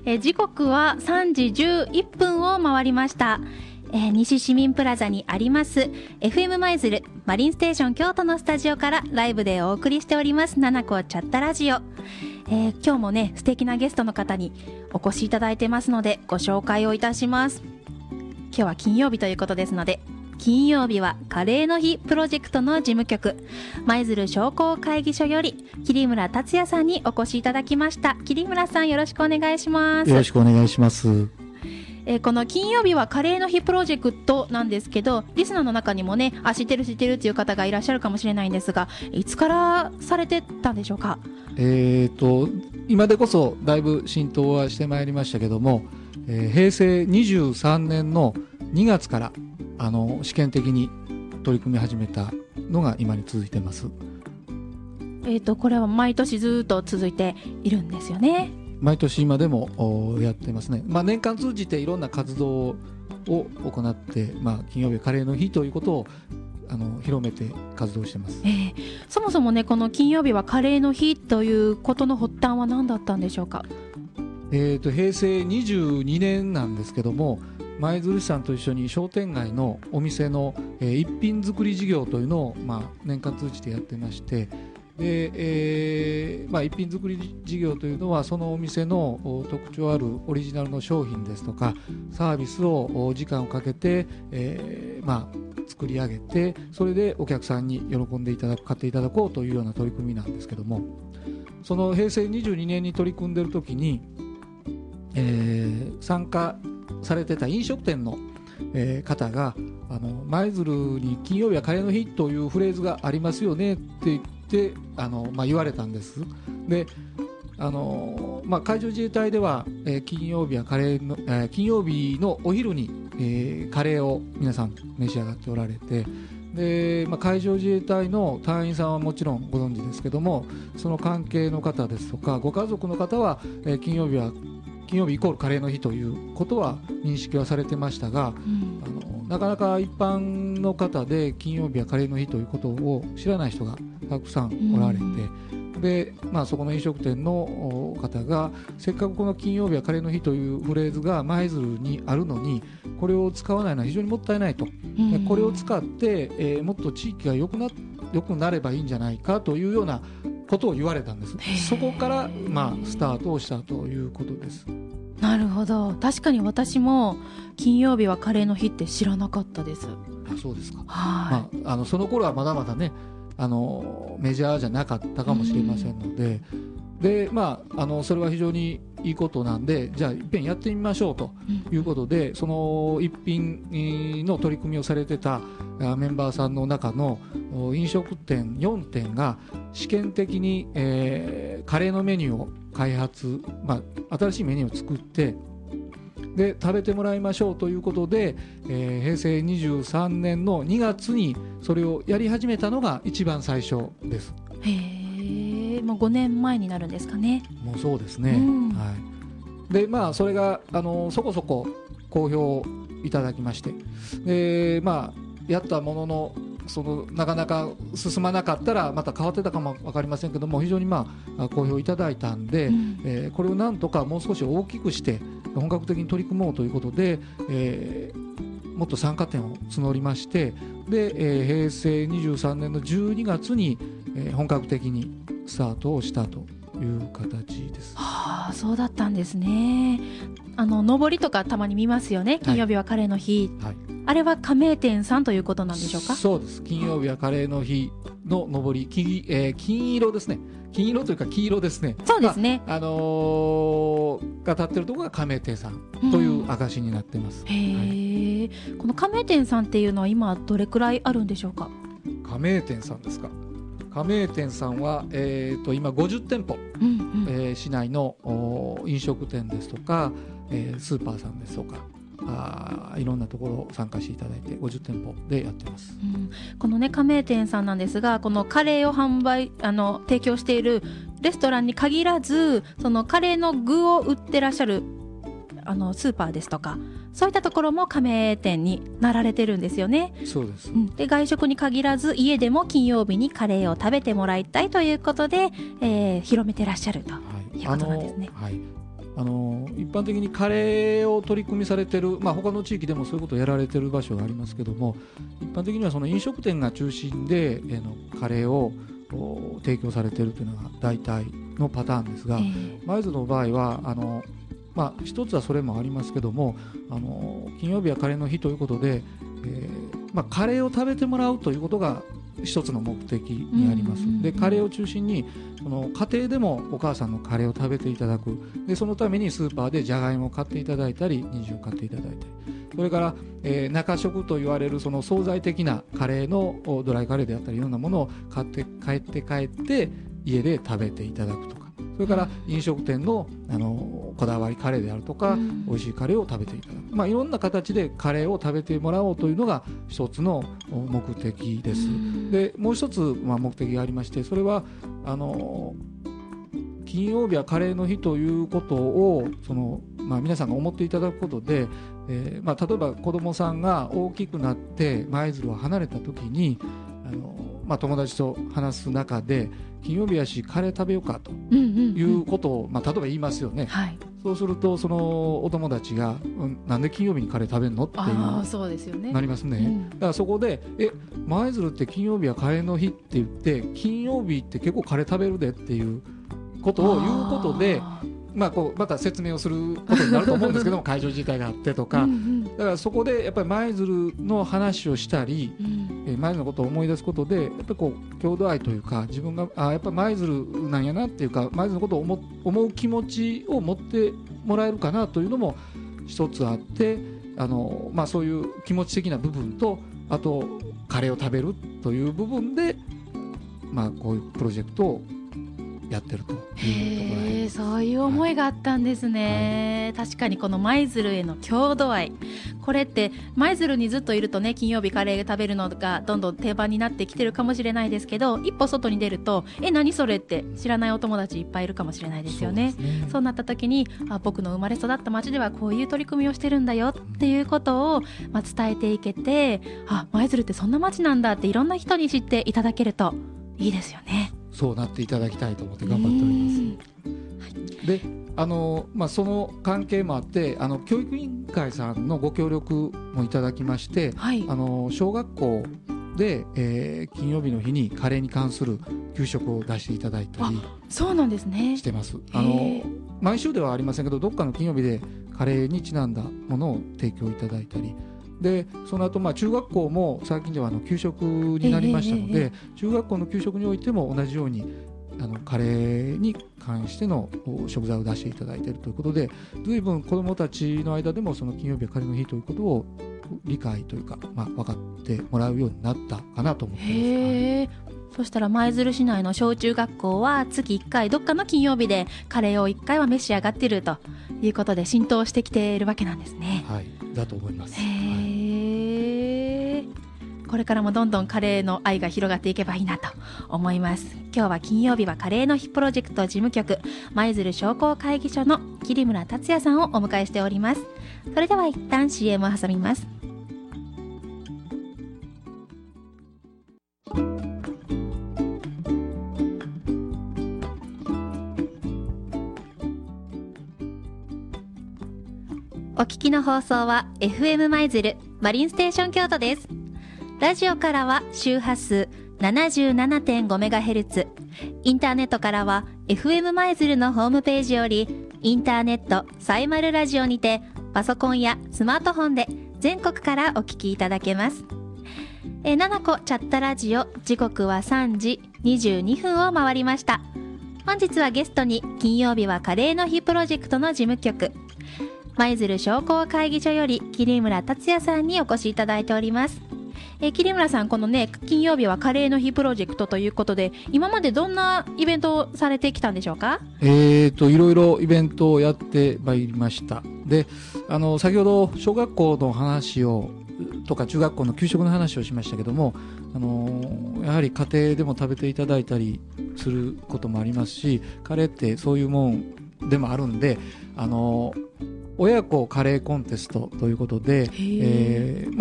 時刻は3時11分を回りました。西市民プラザにあります FM 舞鶴マリンステーション京都のスタジオからライブでお送りしておりますナナコチャッタラジオ。今日もね素敵なゲストの方にお越しいただいてますのでご紹介をいたします。今日は金曜日ということですので、金曜日はカレーの日プロジェクトの事務局舞鶴商工会議所より桐村達也さんにお越しいただきました。桐村さん、よろしくお願いします。 よろしくお願いします。 この金曜日はカレーの日プロジェクトなんですけど、リスナーの中にもね、知ってるっていう方がいらっしゃるかもしれないんですが、いつからされてたんでしょうか？ 今でこそだいぶ浸透はしてまいりましたけども、平成23年の2月から試験的に取り組み始めたのが今に続いてます。 これは毎年ずっと続いているんですよね。 毎年今でもやってますね。年間通じていろんな活動を行って、金曜日はカレーの日ということを広めて活動してます。 そもそもね、この金曜日はカレーの日ということの発端は何だったんでしょうか？ 平成22年なんですけども、舞鶴市さんと一緒に商店街のお店の、一品作り事業というのを、年間通じてやってまして、で、一品作り事業というのはそのお店の特徴あるオリジナルの商品ですとかサービスを時間をかけて、作り上げて、それでお客さんに喜んでいただく、買っていただこうというような取り組みなんですけども、その平成22年に取り組んでいる時に、参加されてた飲食店の、方が舞鶴に金曜日はカレーの日というフレーズがありますよねって言って言われたんです。で海上自衛隊では、金曜日は金曜日のお昼に、カレーを皆さん召し上がっておられて、で、海上自衛隊の隊員さんはもちろんご存知ですけども、その関係の方ですとかご家族の方は、金曜日イコールカレーの日ということは認識はされてましたが、なかなか一般の方で金曜日はカレーの日ということを知らない人がたくさんおられて、でそこの飲食店の方がせっかくこの金曜日はカレーの日というフレーズが舞鶴にあるのにこれを使わないのは非常にもったいないと、これを使って、もっと地域が良くなればいいんじゃないかというようなことを言われたんです。そこから、スタートをしたということです。 なるほど。確かに私も金曜日はカレーの日って知らなかったです。 そうですか。 はい、 その頃はまだまだねメジャーじゃなかったかもしれませんので、それは非常にいいことなんで、じゃあいっぺんやってみましょうということで、その一品の取り組みをされてたメンバーさんの中の飲食店4店が試験的に、カレーのメニューを開発、新しいメニューを作ってで食べてもらいましょうということで、平成23年の2月にそれをやり始めたのが一番最初です。 もう5年前になるんですかね。 もうそうですね、はい。でそれがそこそこ好評いただきまして、でやったもののなかなか進まなかったらまた変わってたかも分かりませんけども、非常に好評いただいたんで、これをなんとかもう少し大きくして本格的に取り組もうということで、もっと参加店を募りまして、で、平成23年の12月に、本格的にスタートをしたという形です。 そうだったんですね。上りとかたまに見ますよね。金曜日はカレーの日、あれは加盟店さんということなんでしょうか？ そうです。金曜日はカレーの日の上り、金色ですね。金色というか黄色ですね。 そうですね。 が立ってるところが加盟店さんという証になってます。 この加盟店さんっていうのは今どれくらいあるんでしょうか？ 加盟店さんですか。加盟店さんは、今50店舗、市内の飲食店ですとか、スーパーさんですとかいろんなところ参加していただいて50店舗でやってます。 このね加盟店さんなんですが、このカレーを提供しているレストランに限らず、そのカレーの具を売ってらっしゃるスーパーですとか、そういったところも加盟店になられてるんですよね。 そうです。 で外食に限らず家でも金曜日にカレーを食べてもらいたいということで、広めてらっしゃるということなんですね。 一般的にカレーを取り組みされてる、他の地域でもそういうことをやられてる場所がありますけども、一般的にはその飲食店が中心で、カレーを提供されているというのが大体のパターンですが、舞鶴の場合は一つはそれもありますけども、金曜日はカレーの日ということで、カレーを食べてもらうということが一つの目的にあります。でカレーを中心にその家庭でもお母さんのカレーを食べていただく。でそのためにスーパーでじゃがいもを買っていただいたり人参を買っていただいたり、それから、中食と言われるその惣菜的なカレーのドライカレーであったりいろんなものを買って帰って家で食べていただくとか、それから飲食店の、こだわりカレーであるとか、美味しいカレーを食べていただく、いろんな形でカレーを食べてもらおうというのが一つの目的です。でもう一つ、目的がありまして、それは金曜日はカレーの日ということを皆さんが思っていただくことで、例えば子どもさんが大きくなって舞鶴を離れた時に友達と話す中で金曜日やしカレー食べようかということを、例えば言いますよね、はい、そうするとそのお友達が、なんで金曜日にカレー食べるのっていうそうですよね、 なりますね、だからそこで舞鶴って金曜日はカレーの日って言って金曜日って結構カレー食べるでっていうことを言うことでまた説明をすることになると思うんですけども会場自体があってとかだからそこでやっぱり舞鶴の話をしたり、舞鶴のことを思い出すことでやっぱり郷土愛というか自分がやっぱり舞鶴なんやなっていうか舞鶴のことを思う気持ちを持ってもらえるかなというのも一つあってそういう気持ち的な部分とあとカレーを食べるという部分でこういうプロジェクトをやってるというところで、 そういう思いがあったんですね、はい、確かにこの舞鶴への郷土愛、これって舞鶴にずっといるとね金曜日カレー食べるのがどんどん定番になってきてるかもしれないですけど、一歩外に出ると何それって知らないお友達いっぱいいるかもしれないですよね。そうなった時に僕の生まれ育った町ではこういう取り組みをしてるんだよっていうことを、伝えていけて舞鶴ってそんな町なんだっていろんな人に知っていただけるといいですよね。 そうなっていただきたいと思って頑張っております。でその関係もあって教育委員会さんのご協力もいただきまして、はい、小学校で、金曜日の日にカレーに関する給食を出していただいたりそうなんですねしてます。毎週ではありませんけどどっかの金曜日でカレーにちなんだものを提供いただいたりでその後中学校も最近では給食になりましたので、中学校の給食においても同じようにカレーに関しての食材を出していただいているということで随分子どもたちの間でもその金曜日はカレーの日ということを理解というか、分かってもらうようになったかなと思っています。 そしたら舞鶴市内の小中学校は月1回どっかの金曜日でカレーを1回は召し上がっているということで浸透してきているわけなんですね。 はい、だと思います。 これからもどんどんカレーの愛が広がっていけばいいなと思います。今日は金曜日はカレーの日プロジェクト事務局舞鶴商工会議所の桐村達也さんをお迎えしております。それでは一旦 CM を挟みます。お聞きの放送は FM 舞鶴マリンステーション京都です。ラジオからは周波数 77.5MHz、 インターネットからは FM 舞鶴のホームページよりインターネットサイマルラジオにてパソコンやスマートフォンで全国からお聞きいただけます。7個チャットラジオ、時刻は3時22分を回りました。本日はゲストに金曜日はカレーの日プロジェクトの事務局舞鶴商工会議所より桐村達也さんにお越しいただいております。桐村さん、このね金曜日はカレーの日プロジェクトということで今までどんなイベントをされてきたんでしょうか？ いろいろイベントをやってまいりました。で先ほど小学校の話をとか中学校の給食の話をしましたけどもやはり家庭でも食べていただいたりすることもありますしカレーってそういうもんでもあるんで親子カレーコンテストということで、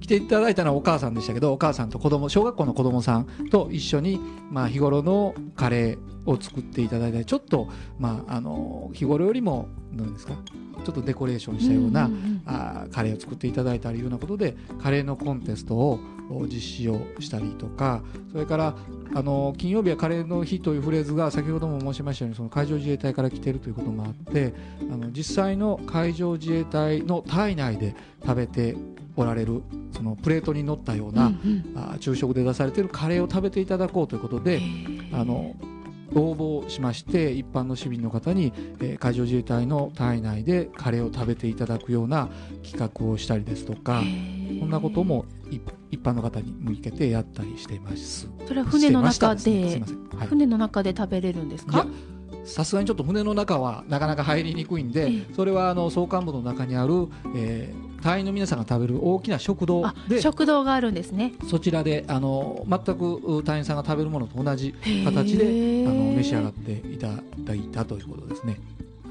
来ていただいたのはお母さんでしたけど、お母さんと小学校の子供さんと一緒に、日頃のカレーを作っていただいたり、ちょっと、日頃よりも何ですか、ちょっとデコレーションしたような、カレーを作っていただいたりいうようなことで、カレーのコンテストを実施をしたりとか、それから金曜日はカレーの日というフレーズが先ほども申しましたように、その海上自衛隊から来ているということもあって、実際の海上自衛隊の隊内で食べておられる、そのプレートに乗ったような、昼食で出されているカレーを食べていただこうということで、応募しまして、一般の市民の方に、海上自衛隊の隊内でカレーを食べていただくような企画をしたりですとか、そんなことも一般の方に向けてやったりしています。 それは船の中で、 すいません、 船の中で食べれるんですか？ さすがにちょっと船の中はなかなか入りにくいんで、それは総監部の中にある、隊員の皆さんが食べる大きな食堂で、 食堂があるんですね。 そちらで全く隊員さんが食べるものと同じ形で召し上がっていただいたということですね。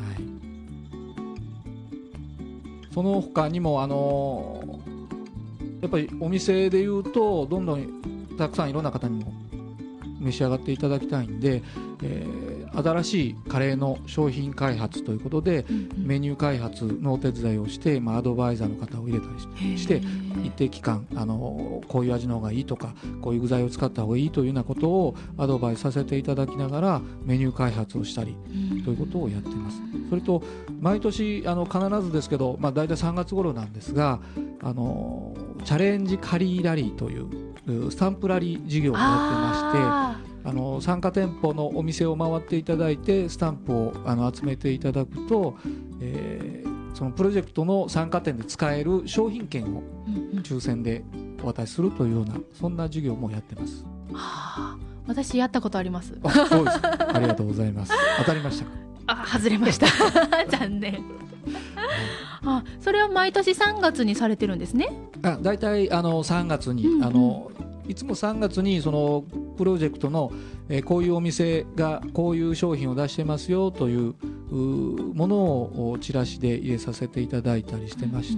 その他にもやっぱりお店でいうとどんどんたくさんいろんな方にも召し上がっていただきたいんで、新しいカレーの商品開発ということで、メニュー開発のお手伝いをして、アドバイザーの方を入れたりして、一定期間こういう味の方がいいとか、こういう具材を使った方がいいというようなことをアドバイスさせていただきながらメニュー開発をしたりということをやっています。それと毎年必ずですけど、大体3月頃なんですが、チャレンジカリーラリーというスタンプラリー事業をやってまして、参加店舗のお店を回っていただいてスタンプを集めていただくと、そのプロジェクトの参加店で使える商品券を抽選でお渡しするというような、そんな授業もやってます。 私やったことあります。 そうです。ありがとうございます。当たりましたか？ 外れました。残念。それは毎年3月にされてるんですね。 だいたい3月に、いつも3月にそのプロジェクトの、こういうお店がこういう商品を出してますよというものをチラシで入れさせていただいたりしてまして、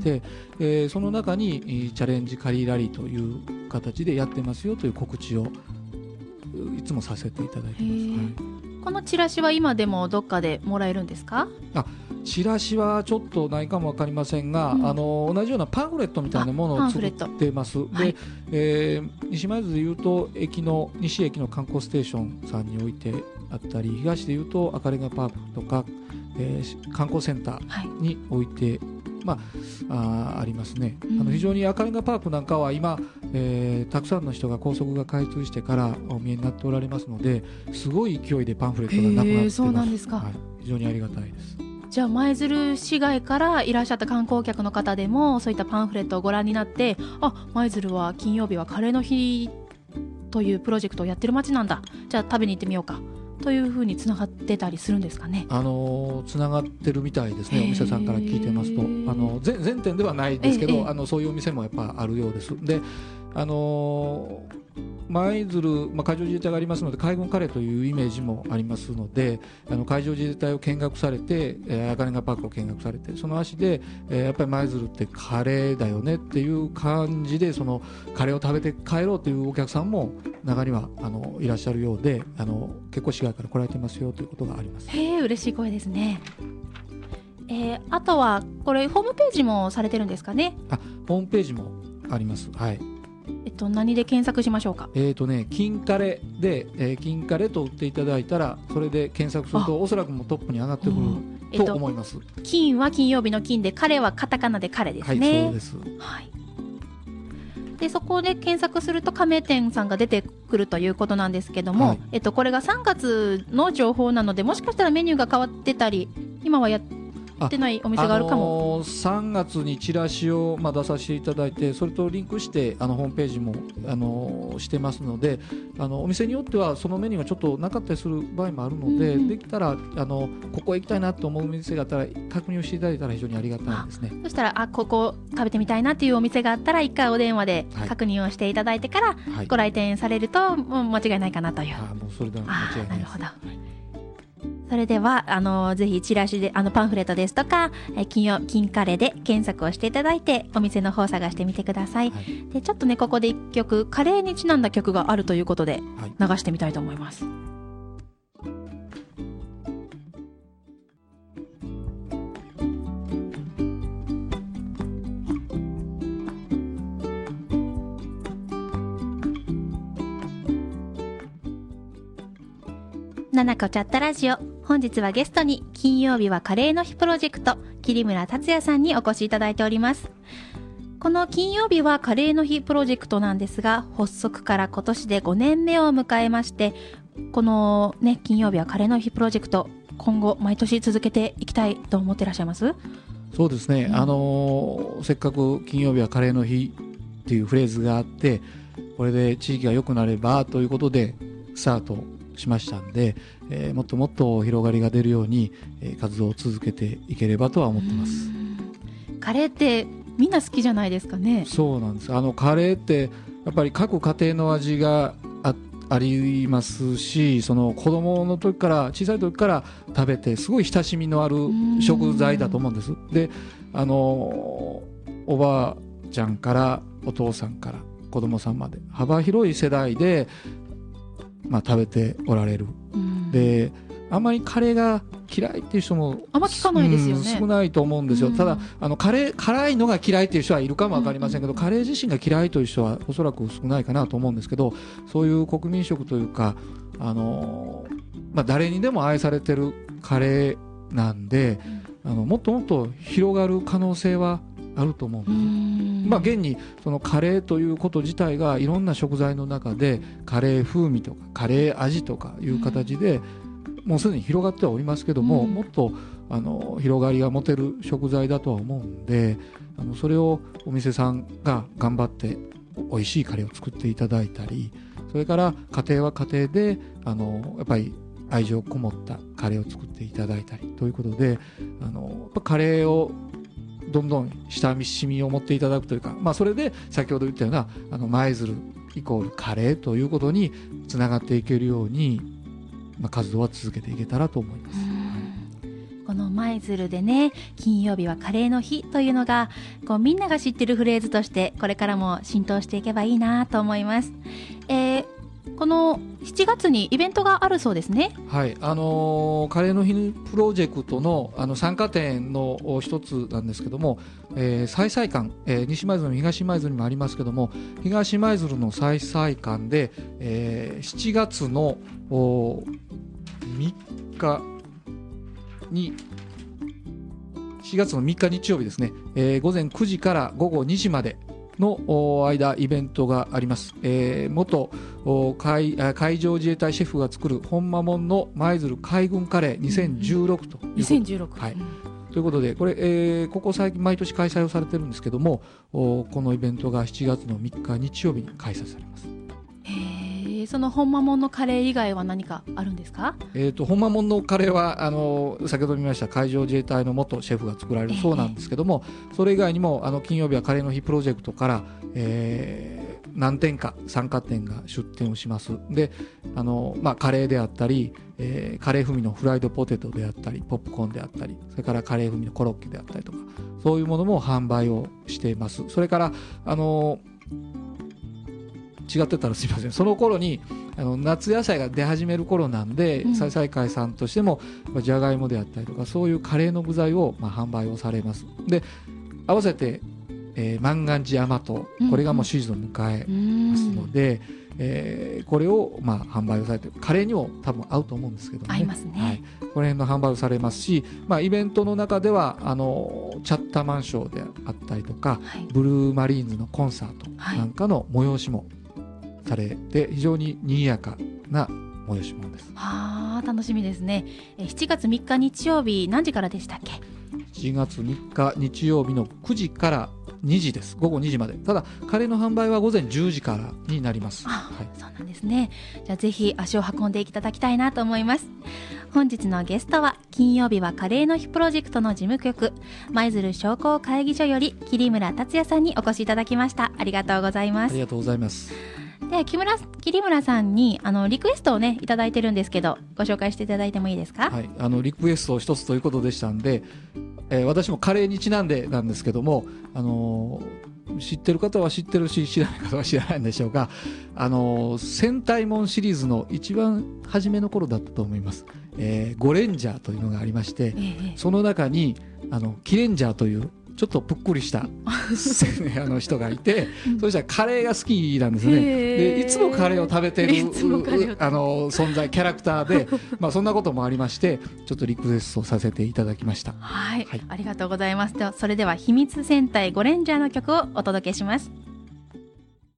その中にチャレンジカリーラリーという形でやってますよという告知をいつもさせていただいてます。 このチラシは今でもどっかでもらえるんですか？ チラシはちょっとないかも分かりませんが、同じようなパンフレットみたいなものを作ってます。で、西舞鶴でいうと西駅の観光ステーションさんに置いてあったり、東でいうと赤レンガパークとか、観光センターに置いて、ありますね。非常に赤レンガパークなんかは今、たくさんの人が高速が開通してからお見えになっておられますので、すごい勢いでパンフレットがなくなってます。 そうなんですか。 非常にありがたいです。 じゃあ舞鶴市外からいらっしゃった観光客の方でもそういったパンフレットをご覧になって、舞鶴は金曜日はカレーの日というプロジェクトをやってる街なんだ、じゃあ食べに行ってみようかというふうにつながってたりするんですかね？つながってるみたいですね。お店さんから聞いてますと、全店ではないですけど、そういうお店もやっぱあるようです。で、舞鶴、海上自衛隊がありますので海軍カレーというイメージもありますので、海上自衛隊を見学されて、赤レンガパークを見学されて、その足で、やっぱり舞鶴ってカレーだよねっていう感じで、そのカレーを食べて帰ろうというお客さんも中にはいらっしゃるようで、結構市外から来られてますよということがあります。嬉しい声ですね。あとはこれホームページもされてるんですかね？ ホームページもあります。 何で検索しましょうか？ 金カレで、金カレと打っていただいたら、それで検索するとおそらくもうトップに上がってくると思います。 金は金曜日の金で、カレはカタカナでカレですね。 そうです。 でそこで検索すると加盟店さんが出てくるということなんですけども、これが3月の情報なので、もしかしたらメニューが変わってたり、今はやってないお店があるかも。 3月にチラシを出させていただいて、それとリンクしてホームページもしてますので、お店によってはそのメニューがちょっとなかったりする場合もあるので、できたらここへ行きたいなと思う店があったら確認をしていただいたら非常にありがたいですね。 そしたらここ食べてみたいなっていうお店があったら、一回お電話で確認をしていただいてからご来店されると、もう間違いないかなという。 もうそれでは間違いないです。 なるほど。 それではぜひチラシでパンフレットですとか金カレーで検索をしていただいてお店の方探してみてください、はい、でちょっとねここで一曲カレーにちなんだ曲があるということで流してみたいと思います、はい。ななこチャットラジオ、本日はゲストに金曜日はカレーの日プロジェクト桐村達也さんにお越しいただいております。この金曜日はカレーの日プロジェクトなんですが、発足から今年で5年目を迎えまして、このね金曜日はカレーの日プロジェクト、今後毎年続けていきたいと思ってらっしゃいます？ そうですね、せっかく金曜日はカレーの日っていうフレーズがあって、これで地域が良くなればということでスタートしましたんで、もっともっと広がりが出るように、活動を続けていければとは思ってます。 カレーってみんな好きじゃないですかね。 そうなんです。カレーってやっぱり各家庭の味が ありますし、その子供の時から小さい時から食べてすごい親しみのある食材だと思うんです。で、おばあちゃんからお父さんから子供さんまで幅広い世代で食べておられる。で、あんまりカレーが嫌いっていう人もあんま聞かないですよね。 少ないと思うんですよ。ただ辛いのが嫌いっていう人はいるかもわかりませんけど、カレー自身が嫌いという人はおそらく少ないかなと思うんですけど、そういう国民食というか誰にでも愛されてるカレーなんで、もっともっと広がる可能性はあると思うんです。現にそのカレーということ自体がいろんな食材の中でカレー風味とかカレー味とかいう形でもうすでに広がってはおりますけども、もっと広がりが持てる食材だとは思うんで、それをお店さんが頑張って美味しいカレーを作っていただいたり、それから家庭は家庭でやっぱり愛情こもったカレーを作っていただいたりということで、カレーをどんどん親しみを持っていただくというか、それで先ほど言ったような舞鶴イコールカレーということにつながっていけるように、活動は続けていけたらと思います。 この舞鶴でね、金曜日はカレーの日というのがみんなが知ってるフレーズとしてこれからも浸透していけばいいなと思います。この7月にイベントがあるそうですね。 はい、カレーの日プロジェクトの参加点の一つなんですけども、西菜館、西舞鶴の東舞鶴にもありますけども、東舞鶴の西菜館で、7月の3日に4月の3日日曜日ですね、午前9時から午後2時までの間イベントがあります。元海上自衛隊シェフが作る本間もんの舞鶴海軍カレー2016という、 2016、 はい、ということでこれ、ここ最近毎年開催をされてるんですけども、このイベントが7月の3日日曜日に開催されます。 その本間もんのカレー以外は何かあるんですか？ 本間もんのカレーは先ほど見ました海上自衛隊の元シェフが作られるそうなんですけども、それ以外にも金曜日はカレーの日プロジェクトから、何店か参加店が出店をします。でカレーであったり、カレー風味のフライドポテトであったりポップコーンであったり、それからカレー風味のコロッケであったりとか、そういうものも販売をしています。それから違ってたらすみません、その頃に夏野菜が出始める頃なんで、西菜会さんとしてもじゃがいもであったりとかそういうカレーの具材を販売をされます。で合わせて、万願寺甘党、これがもうシーズンを迎えますので、これを販売をされて、カレーにも多分合うと思うんですけども、ね、 合いますね、 はい、この辺の販売をされますし、イベントの中ではチャッタマンショーであったりとか、はい、ブルーマリーンズのコンサートなんかの催しもされて、非常に賑やかな催し物です。 楽しみですね。7月3日日曜日何時からでしたっけ ？7月3日日曜日の9時から2時です。午後2時まで。ただカレーの販売は午前10時からになります。 はい、そうなんですね。じゃあぜひ足を運んでいただきたいなと思います。本日のゲストは金曜日はカレーの日プロジェクトの事務局舞鶴商工会議所より桐村達也さんにお越しいただきました。ありがとうございます。 ありがとうございます。 で桐村さんにリクエストをねいただいてるんですけど、ご紹介していただいてもいいですか？ はい、リクエストを一つということでしたんで、私もカレーにちなんでなんですけども、知ってる方は知ってるし知らない方は知らないんでしょうが、戦隊モンシリーズの一番初めの頃だったと思います、ゴレンジャーというのがありまして、その中にキレンジャーというちょっとぷっくりした人がいて、そしたらカレーが好きなんですね。でいつもカレーを食べてる存在キャラクターで、そんなこともありまして、ちょっとリクエストさせていただきました。 はい、ありがとうございます。ではそれでは秘密戦隊ゴレンジャーの曲をお届けします。